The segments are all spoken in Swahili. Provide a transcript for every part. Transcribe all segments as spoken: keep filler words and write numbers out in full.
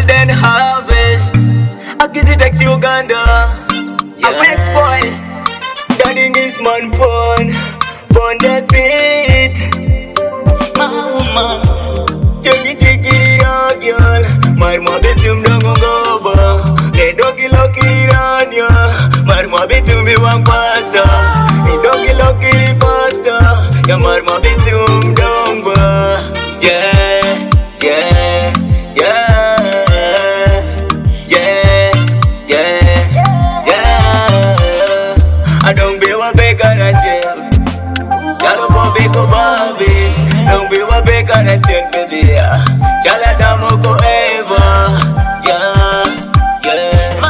then harvest. I kiss it takes Uganda. Yeah. A next boy, daddy is man pon, pon that beat. Oh man, cheki cheki ya girl, mar mo bitum dongo goba, le dogi loki radio, mar mo bitum bi wang pasta, le dogi loki pasta, ya mar mo bitum dongo, yeah, yeah, yeah, yeah, yeah, yeah. I don't be a beggar at jail. Yalo po biko babi, don't be a beggar at jail, baby. Chala damo ko eva, yeah, yeah.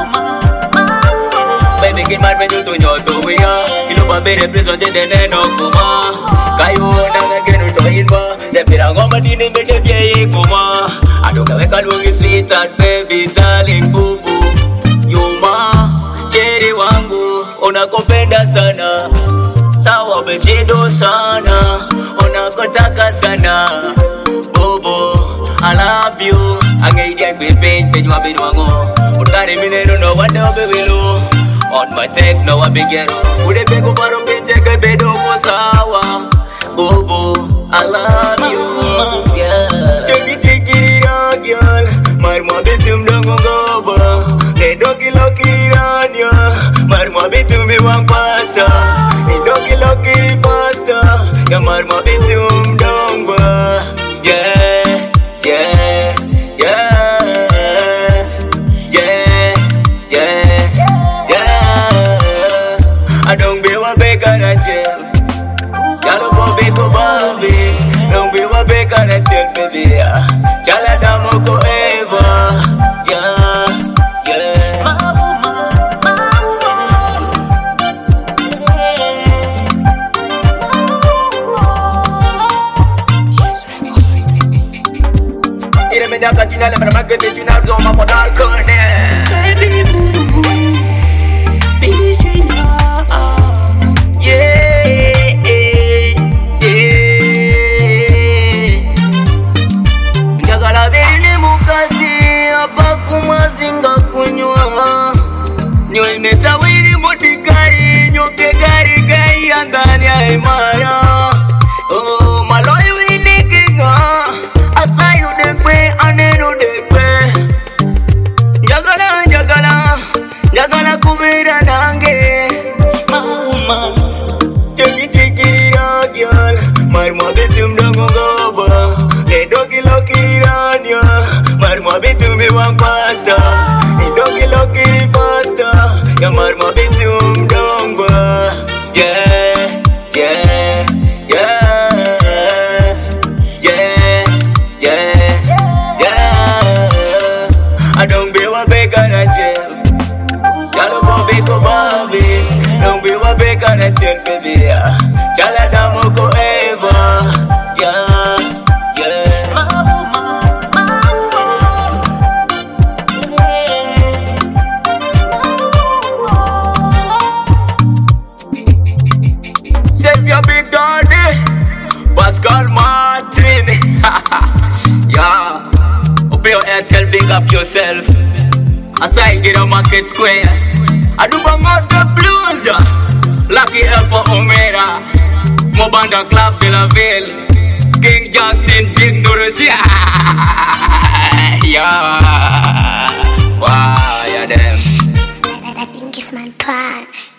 Baby, get mad when you do your to we are. You know what be represented in the no kuma. Kayo na ngenu to inba, de pirango madini me de biye kuma. Adoka weka lungi sweet and baby darling boo boo. Yuma, cherry wangu, unakupenda sana. Sawa bechedo sana, unakotaka sana. Bobo, I love you. Angaidia baby, penyu abinu wangu. Utkari minero no wanda bebilu. On my tech no abigero. Ude pego paro pinche ke bedo ko sawa. Bobo, I love you. Yeah. Cheki cheki ya girl, mar mo bitum dongo goba. Le dogi loki radio, mar mo bitum bi wang pasta. Le dogi loki pasta, ya mar mo bitum dongo. Yeah, yeah, yeah, yeah, yeah, yeah. I don't be a beggar at jail. Yalo po biko babi, don't be a beggar at jail, baby. Chala damo ko eva, yeah, yeah. Ire me da katina le mera magete tina zoma mo dar kone. Baby boo, baby shina, yeah, yeah, yeah. Njagala bene mukazi abakuma zinga kunywa. Nyo imeta wiri motikari nyoke gari gai andani ya imara. Oh maloi wini kinga. Asayu dekwe, anenu dekwe. Njagala, njagala, njagala kumira nange. Mama, cheki cheki ya girl, mar mo bitum dongo goba. Le dogi loki radio, mar mo bitum bi wang pasta. Le dogi loki pasta, ya mar mo bitum dongo. Yeah, yeah, yeah. I don't be a beggar at jail. Yalo po biko babi, don't be a beggar at jail, baby. Chala damo ko eva, yeah, yeah. Save your big daddy, Pascal Martin. Yeah. Open your air, tell big up yourself. As I get a market square, I do bang out the blues. Lucky Elpo Omera, Mobanda Club de la Ville, King Justin, Big Norris. Yeah, yeah. Wow, yeah, them. I think it's my part.